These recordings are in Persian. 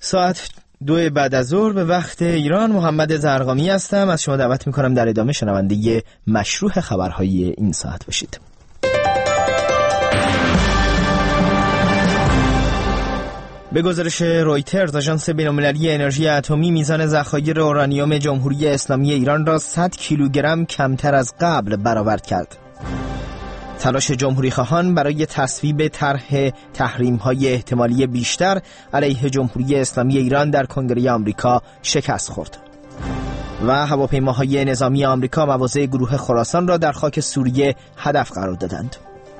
ساعت 2 بعد از ظهر به وقت ایران. محمد زرقامی هستم. از شما دعوت میکنم در ادامه شنونده مشروح خبرهای این ساعت باشید. به گزارش رویترز، آژانس بین‌المللی انرژی اتمی میزان ذخایر اورانیوم جمهوری اسلامی ایران را 100 کیلوگرم کمتر از قبل برآورد کرد. تلاش جمهوری‌خواهان برای تصویب طرح تحریم‌های احتمالی بیشتر علیه جمهوری اسلامی ایران در کنگره آمریکا شکست خورد. و هواپیماهای نظامی آمریکا مواضع گروه خراسان را در خاک سوریه هدف قرار دادند.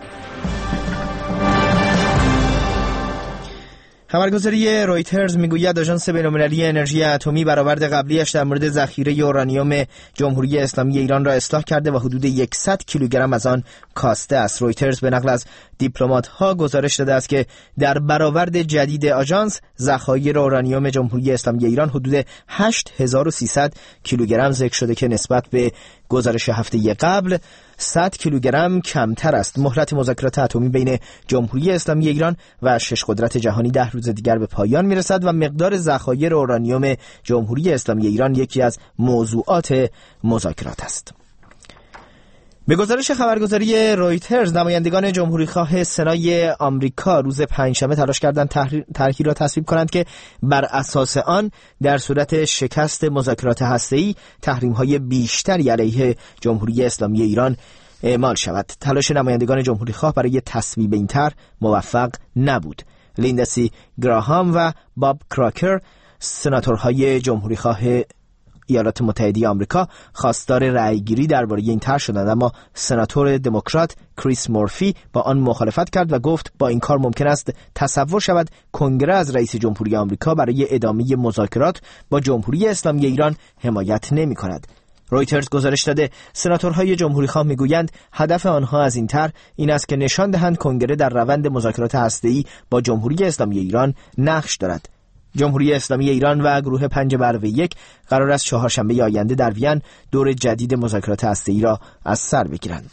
خبرگزاری رویترز میگوید آژانس بین‌المللی انرژی اتمی برآورد قبلیش در مورد ذخیره اورانیوم جمهوری اسلامی ایران را اصلاح کرده و حدود 100 کیلوگرم از آن کاسته است. رویترز به نقل از دیپلمات‌ها گزارش داده است که در برآورد جدید آژانس ذخایر اورانیوم جمهوری اسلامی ایران حدود 8300 کیلوگرم ذکر شده که نسبت به گزارش هفته قبل 100 کیلوگرم کمتر است. مهلت مذاکرات اتمی بین جمهوری اسلامی ایران و 6 قدرت جهانی 10 روز دیگر به پایان میرسد و مقدار ذخایر اورانیوم جمهوری اسلامی ایران یکی از موضوعات مذاکرات است. به گزارش خبرگزاری رویترز، نمایندگان جمهوریخواه سنای آمریکا روز پنجشنبه تلاش کردند طرحی را تصویب کنند که بر اساس آن در صورت شکست مذاکرات هسته‌ای تحریم‌های بیشتری علیه جمهوری اسلامی ایران اعمال شود. تلاش نمایندگان جمهوریخواه برای تصویب این طرح موفق نبود. لیندسی گراهام و باب کراکر، سناتورهای جمهوریخواه ایالات متحده آمریکا، خواستار رأیگیری درباره این طرح شدند، اما سناتور دموکرات کریس مورفی با آن مخالفت کرد و گفت با این کار ممکن است تصور شود کنگره از رئیس جمهوری آمریکا برای ادامه مذاکرات با جمهوری اسلامی ایران حمایت نمی‌کند. رویترز گزارش داده سناتورهای جمهوریخواه میگویند هدف آنها از این طرح این است که نشان دهند کنگره در روند مذاکرات هسته‌ای با جمهوری اسلامی ایران نقش دارد. جمهوری اسلامی ایران و گروه 5+1 قرار است چهارشنبه آینده در وین دور جدید مذاکرات هسته‌ای را از سر بگیرند.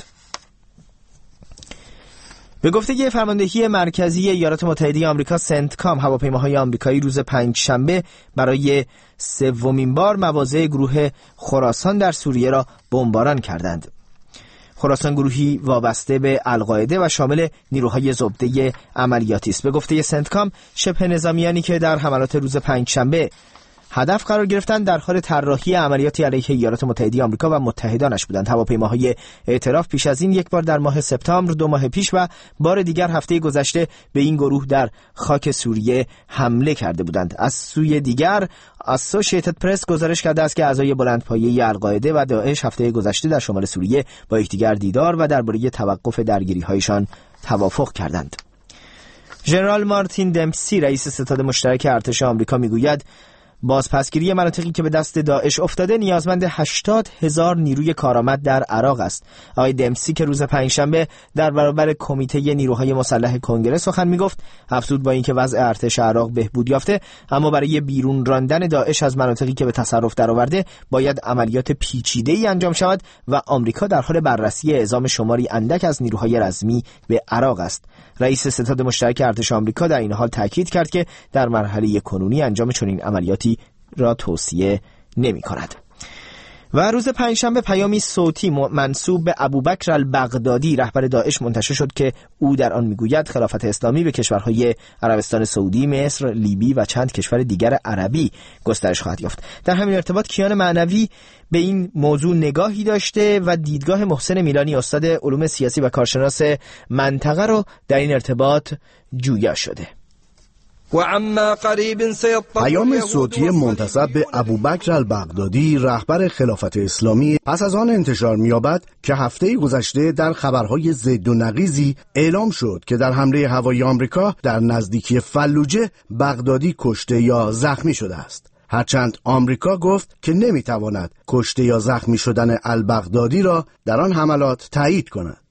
به گفته فرماندهی مرکزی ایالات متحده آمریکا سنتکام، هواپیماهای آمریکایی روز پنجشنبه برای سومین بار مواضع گروه خراسان در سوریه را بمباران کردند. خراسان گروهی وابسته به القاعده و شامل نیروهای زبده عملیاتی است. به گفته سنتکام، شبه نظامیانی که در حملات روز پنجشنبه هدف قرار گرفتند در حال طراحی عملیاتی علیه ایالات متحده آمریکا و متحدانش بودند. هواپیماهای ائتلاف پیش از این یک بار در ماه سپتامبر 2 ماه پیش و بار دیگر هفته گذشته به این گروه در خاک سوریه حمله کرده بودند. از سوی دیگر اسوسییتد پرس گزارش کرده است که اعضای بلندپایه القاعده و داعش هفته گذشته در شمال سوریه با یکدیگر دیدار و درباره توقف درگیری‌هایشان توافق کردند. ژنرال مارتین دمپسی، رئیس ستاد مشترک ارتش آمریکا، میگوید بازپسگیری مناطقی که به دست داعش افتاده نیازمند 80,000 نیروی کارآمد در عراق است. آقای دمپسی که روز پنجشنبه در برابر کمیته نیروهای مسلح کنگره سخن میگفت، افزود با اینکه وضع ارتش عراق بهبود یافته، اما برای بیرون راندن داعش از مناطقی که به تصرف درآورده باید عملیات پیچیده‌ای انجام شود و آمریکا در حال بررسی اعزام شماری اندک از نیروهای رزمی به عراق است. رئیس ستاد مشترک ارتش آمریکا در این حال تاکید کرد که در مرحله کنونی انجام چنین عملیاتی را توصیه نمی‌کند. و روز پنجشنبه پیامی صوتی منسوب به ابوبکر البغدادی، رهبر داعش، منتشر شد که او در آن میگوید خلافت اسلامی به کشورهای عربستان سعودی، مصر، لیبی و چند کشور دیگر عربی گسترش خواهد یافت. در همین ارتباط کیان معنوی به این موضوع نگاهی داشته و دیدگاه محسن میلانی، استاد علوم سیاسی و کارشناس منطقه، رو در این ارتباط جویا شده. پیام صوتی منتسب به ابوبکر البغدادی، رهبر خلافت اسلامی، پس از آن انتشار می‌یابد که هفته گذشته در خبرهای ضد و نقیضی اعلام شد که در حمله هوایی آمریکا در نزدیکی فلوجه بغدادی کشته یا زخمی شده است. هرچند آمریکا گفت که نمی‌تواند کشته یا زخمی شدن البغدادی را در آن حملات تایید کند.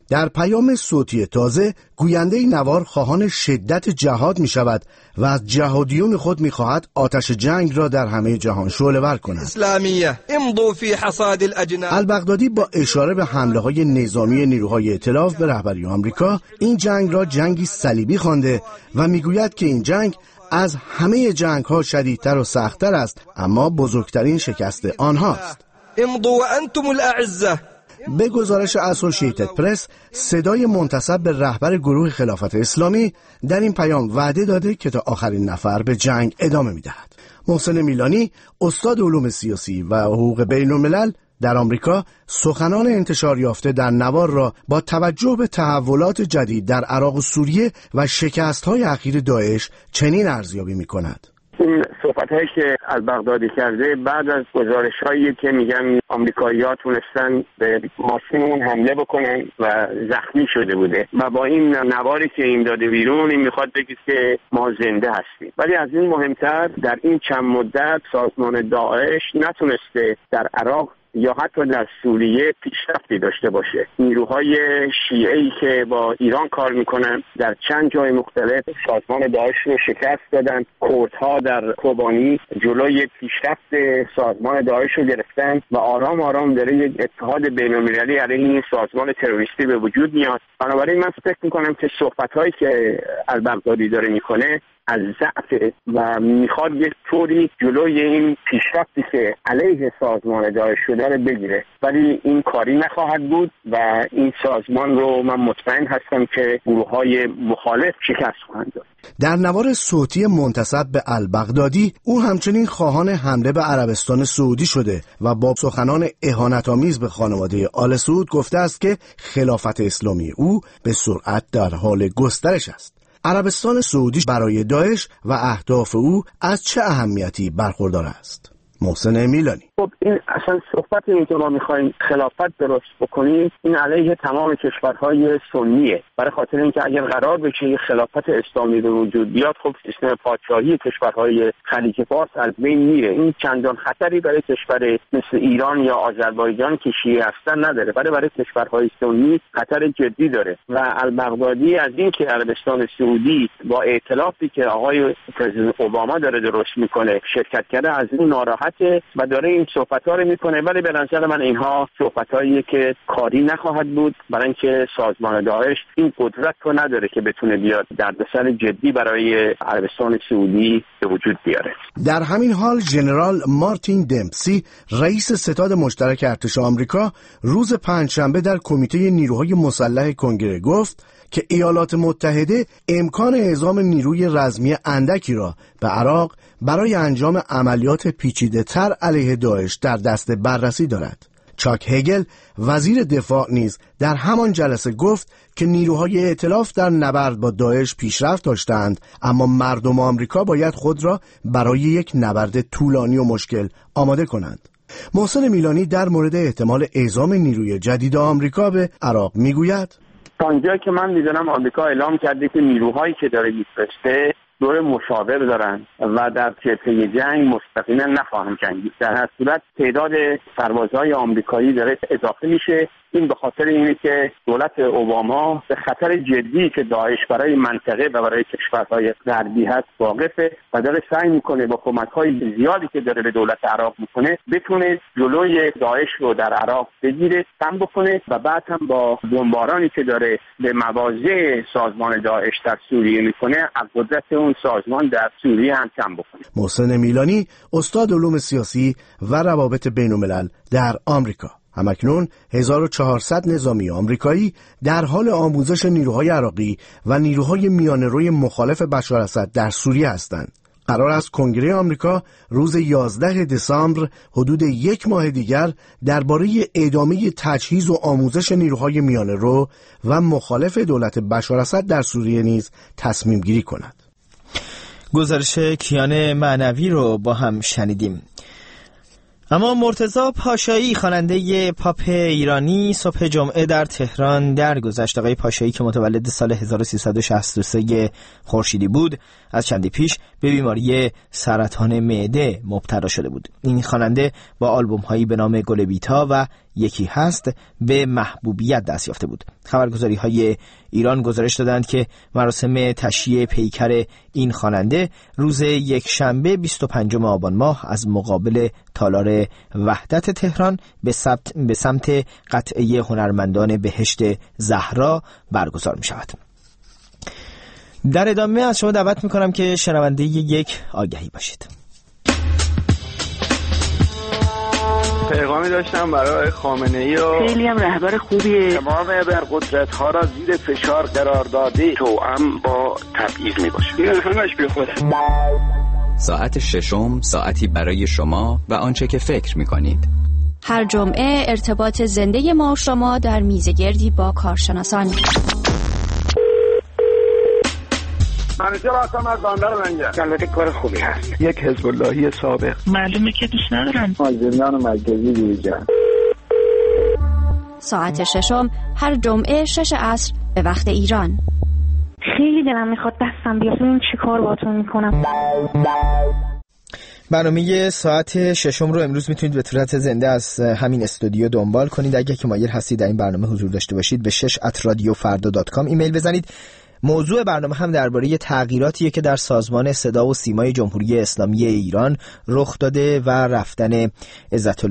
در پیام صوتی تازه گوینده نوار خواهان شدت جهاد می شود و از جهادیون خود می خواهد آتش جنگ را در همه جهان شعله‌ور کنند. اسلامیه امضوا فی حصاد الاجناد. البغدادی با اشاره به حمله های نظامی نیروهای ائتلاف به رهبری آمریکا این جنگ را جنگی صلیبی خوانده و می گوید که این جنگ از همه جنگ ها شدیدتر و سختتر است، اما بزرگترین شکست آنهاست. امضوا وانتم الاعزه. به گزارش اسوسییتد پرس، صدای منتسب به رهبر گروه خلافت اسلامی در این پیام وعده داده که تا آخرین نفر به جنگ ادامه می‌دهد. محسن میلانی، استاد علوم سیاسی و حقوق بین‌الملل در آمریکا، سخنان انتشار یافته در نوار را با توجه به تحولات جدید در عراق و سوریه و شکست‌های اخیر داعش چنین ارزیابی می‌کند. این صحبت‌هایی که البغدادی کرده بعد از گزارش‌هایی که میگن آمریکایی‌ها تونستن به ماشینمون حمله بکنن و زخمی شده بوده و با این نواری که این داده بیرون این میخواد بگه که ما زنده هستیم. ولی از این مهمتر در این چند مدت سازمان داعش نتونسته در عراق یا حتی در سوریه پیشرفتی داشته باشه. نیروهای شیعه‌ای که با ایران کار میکنن در چند جای مختلف سازمان داعش رو شکست دادن. کردها در کوبانی جلوی پیشرفت سازمان داعش رو گرفتن و آرام آرام داره یک اتحاد بین‌المللی علیه این سازمان تروریستی به وجود میاد. بنابراین من فکر میکنم که صحبت‌هایی که البغدادی داره میکنه از ضعف و میخواد یک طوری جلوی این پیشرفتی که علیه سازمان داعش شده رو بگیره، ولی این کاری نخواهد بود و این سازمان رو من مطمئن هستم که گروه‌های مخالف شکست خواهند داد. در نوار صوتی منتسب به البغدادی او همچنین خواهان حمله به عربستان سعودی شده و با سخنان اهانت‌آمیز به خانواده آل سعود گفته است که خلافت اسلامی او به سرعت در حال گسترش است. عربستان سعودی برای داعش و اهداف او از چه اهمیتی برخوردار است؟ محسن میلانی: خب این اصلا صحبت این که ما میخوایم خلافت درست بکنیم این علیه تمام کشورهای سنیه، برای خاطر اینکه اگر قرار بشه خلافت اسلامی به وجود بیاد خب سیستم پادشاهی کشورهای خلیج فارس از بین میره. این چندان خطری برای کشور مثل ایران یا آذربایجان که شیعه هستن نداره، برای کشورهای سنی خطر جدی داره. و البغدادی از این که عربستان سعودی با ائتلافی که آقای پرزیدنت اوباما داره درست میکنه شرکت کرده از این ناراحته و داره این صحبت‌ها رو میکنه، ولی به نظر من اینها صحبت‌هاییه که کاری نخواهد بود، برای اینکه سازمان داعش این قدرت رو نداره که بتونه بیاد دردسر جدی برای عربستان سعودی به وجود بیاره. در همین حال ژنرال مارتین دمپسی، رئیس ستاد مشترک ارتش آمریکا، روز پنجشنبه در کمیته نیروهای مسلح کنگره گفت که ایالات متحده امکان اعزام نیروی رزمی اندکی را به عراق برای انجام عملیات پیچیده‌تر علیه داعش در دست بررسی دارد. چاک هگل، وزیر دفاع، نیز در همان جلسه گفت که نیروهای ائتلاف در نبرد با داعش پیشرفت داشتند، اما مردم آمریکا باید خود را برای یک نبرد طولانی و مشکل آماده کنند. محسن میلانی در مورد احتمال اعزام نیروی جدید آمریکا به عراق میگوید: تا اینجایی که من میدونم آمریکا اعلام کرده که نیروهایی که داره میفرسته دور مشاور دارن و در جبهه جنگ مستقیما نخواهند جنگید. در هر صورت تعداد سربازهای آمریکایی داره اضافه میشه. این به خاطر اینه که دولت اوباما به خطر جدی که داعش برای منطقه و برای کشورهای غربی هست واقفه و داره سعی میکنه با کمک‌های زیادی که داره به دولت عراق میکنه بتونه جلوی داعش رو در عراق بگیره، کم بکنه و بعد هم با بمبارانی که داره به مواضع سازمان داعش در سوریه میکنه از قدرت اون سازمان در سوریه هم کم بکنه. محسن میلانی، استاد علوم سیاسی و روابط بین‌الملل در آمریکا. همکنون 1400 نظامی آمریکایی در حال آموزش نیروهای عراقی و نیروهای میانه‌روی مخالف بشار اسد در سوریه هستند. قرار است کنگره آمریکا روز 11 دسامبر حدود یک ماه دیگر درباره ادامه تجهیز و آموزش نیروهای میانه‌رو و مخالف دولت بشار اسد در سوریه نیز تصمیم گیری کند. گزارش کیان معنوی رو با هم شنیدیم. اما مرتضی پاشایی، خواننده پاپ ایرانی، صبح جمعه در تهران درگذشت. آقای پاشایی که متولد سال 1363 خورشیدی بود، از چندی پیش به بیماری سرطان معده مبتلا شده بود. این خواننده با آلبوم‌هایی به نام گل بیتا و یکی هست به محبوبیت دست یافته بود. خبرگزاری‌های ایران گزارش دادند که مراسم تشییع پیکر این خواننده روز یکشنبه 25 آبان ماه از مقابل تالار وحدت تهران به سمت قطعه هنرمندان بهشت زهرا برگزار می شود. در ادامه از شما دعوت می کنم که شنونده یک آگهی باشید. پیغامی داشتم برای خامنه‌ای و خیلی هم رهبر خوبیه. تمام ابرقدرت‌ها را زیر فشار قرار داده توأم با تبعیض میباشه. این همش بیخوده. ساعت ششم ساعتی برای شما و آنچه که فکر می‌کنید. هر جمعه ارتباط زنده ما و شما در میزگردی با کارشناسان. منیجر هستم از بندر منجر. البته کار خوبی هست. یک حزب اللهی سابق. معلومه که دوست ندارم. زندان مرکزی دیجا. ساعت ششم هر جمعه 6 عصر به وقت ایران. خیلی دلم میخواد دستم بیاد. این چی کار باهاتون میکنم؟ برنامه ساعت ششم رو امروز میتونید به صورت زنده از همین استودیو دنبال کنید. اگه که مایل هستید در این برنامه حضور داشته باشید به 6@radiofarda.com ایمیل بزنید. موضوع برنامه هم درباره تغییراتیه که در سازمان صدا و سیمای جمهوری اسلامی ایران رخ داده و رفتن عزت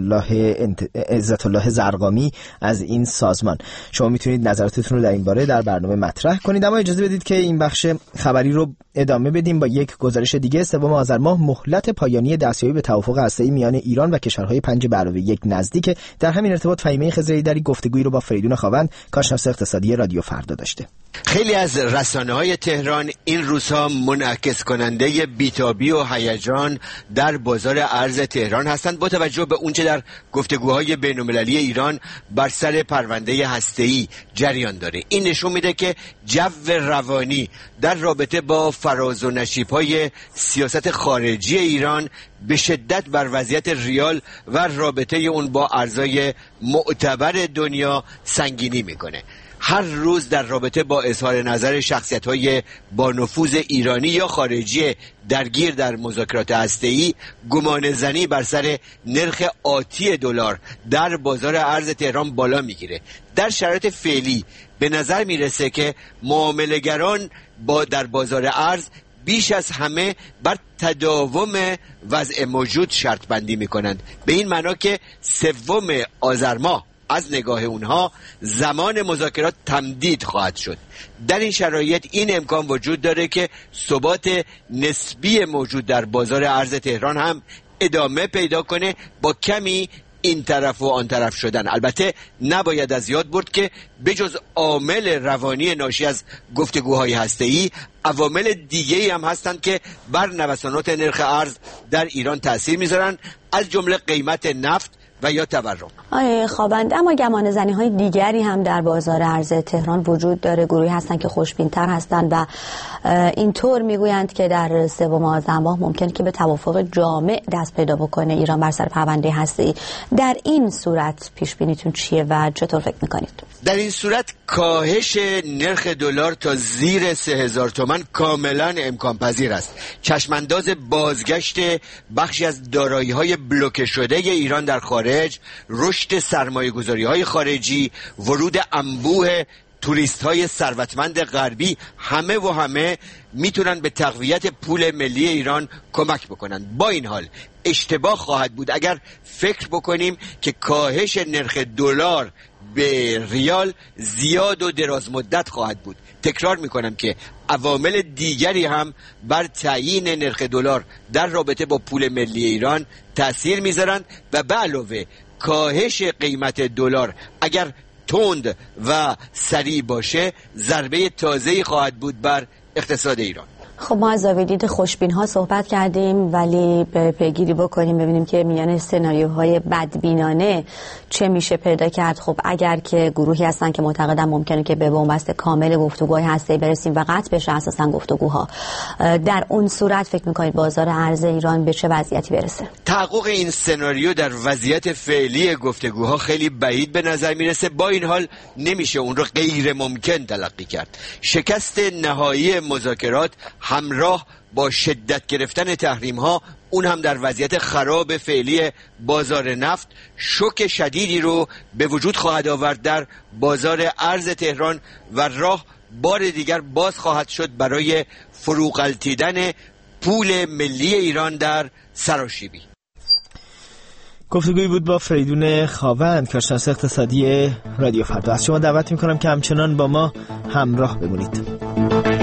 الله زرقامی از این سازمان. شما میتونید نظراتتون رو در این باره در برنامه مطرح کنید، اما اجازه بدید که این بخش خبری رو ادامه بدیم با یک گزارش دیگه. 3 آذر ماه مهلت پایانی دستیابی به توافق هسته‌ای میان ایران و کشورهای 5+1 نزدیک. در همین ارتباط فهیمه خضری دری گفتگویی رو با فریدون خاوند، کارشناس اقتصادی رادیو فردا داشته. خیلی از رسانه‌های تهران این روزها منعکس کننده بیتابی و هیجان در بازار ارز تهران هستند با توجه به اونچه در گفتگوهای بین‌المللی ایران بر سر پرونده هسته‌ای جریان داره. این نشون میده که جو روانی در رابطه با فراز و نشیب‌های سیاست خارجی ایران به شدت بر وضعیت ریال و رابطه اون با ارزهای معتبر دنیا سنگینی میکنه. هر روز در رابطه با اظهار نظر شخصیت‌های با نفوذ ایرانی یا خارجی درگیر در مذاکرات هسته‌ای گمانه‌زنی بر سر نرخ آتی دلار در بازار ارز تهران بالا میگیره. در شرایط فعلی به نظر میرسه که معامله‌گران در بازار ارز بیش از همه بر تداوم وضع موجود شرط بندی میکنند، به این معنا که 3 آذر ماه از نگاه اونها زمان مذاکرات تمدید خواهد شد. در این شرایط این امکان وجود داره که ثبات نسبی موجود در بازار ارز تهران هم ادامه پیدا کنه با کمی این طرف و آن طرف شدن. البته نباید از یاد برد که بجز عامل روانی ناشی از گفتگوهای هسته‌ای عوامل دیگه‌ای هم هستند که بر نوسانات نرخ ارز در ایران تأثیر میذارن، از جمله قیمت نفت و یا تورم. آره خواهند، اما گمان زنی های دیگری هم در بازار ارز تهران وجود داره. گروهی هستند که خوشبین‌تر هستند و اینطور میگویند که در 3 آذر ماه ممکن که به توافق جامع دست پیدا بکنه ایران بر سر پرونده هسته‌ای. در این صورت پیش بینیتون چیه و چطور فکر میکنید؟ در این صورت کاهش نرخ دلار تا زیر 3000 تومان کاملا امکان پذیر است. چشمانداز بازگشت بخشی از دارایی‌های بلوکه شده ایران در خارج، رشد سرمایه‌گذاری‌های خارجی، ورود انبوه توریست‌های ثروتمند غربی همه میتونن به تقویت پول ملی ایران کمک بکنن. با این حال اشتباه خواهد بود اگر فکر بکنیم که کاهش نرخ دلار به ریال زیاد و دراز مدت خواهد بود. تکرار میکنم که عوامل دیگری هم بر تعیین نرخ دلار در رابطه با پول ملی ایران تأثیر میذارند و به علاوه کاهش قیمت دلار اگر تند و سریع باشه ضربه تازه‌ای خواهد بود بر اقتصاد ایران. خب ما از زاویه دید خوشبین ها صحبت کردیم، ولی پیگیری بکنیم ببینیم که میان سناریوهای بدبینانه چه میشه پیدا کرد. خب اگر که گروهی هستن که معتقدن ممکنه که به بنبست کامل گفتگوهای هسته‌ای برسیم و قطع بشه اساسا گفتگوها، در اون صورت فکر میکنید بازار ارز ایران به چه وضعیتی برسه؟ تحقق این سناریو در وضعیت فعلی گفتگوها خیلی بعید به نظر میرسه. با این حال نمیشه اون رو غیر ممکن تلقی کرد. شکست نهایی مذاکرات همراه با شدت گرفتن تحریم ها، اون هم در وضعیت خراب فعلی بازار نفت، شوک شدیدی رو به وجود خواهد آورد در بازار ارز تهران و راه بار دیگر باز خواهد شد برای فروغلتیدن پول ملی ایران در سراشیبی. گفتگویی بود با فریدون خاوند، کارشناس اقتصادی رادیو فردا. از شما دعوت میکنم که همچنان با ما همراه بمونید.